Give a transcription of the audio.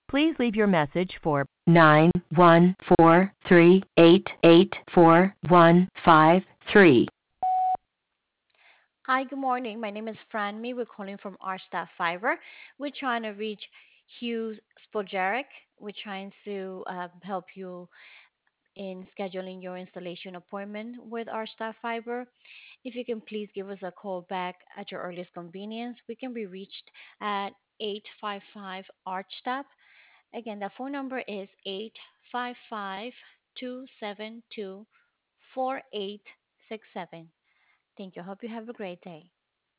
Please leave your message for 91438844153. Hi, good morning. My name is Franmy. We're calling from our staff Fiverr. We're trying to reach Hugh Spojeric. We're trying to help you in scheduling your installation appointment with our staff Fiverr. If you can please give us a call back at your earliest convenience, we can be reached at 855 ArchStep. Again, the phone number is 855 272 4867. Thank you. Hope you have a great day.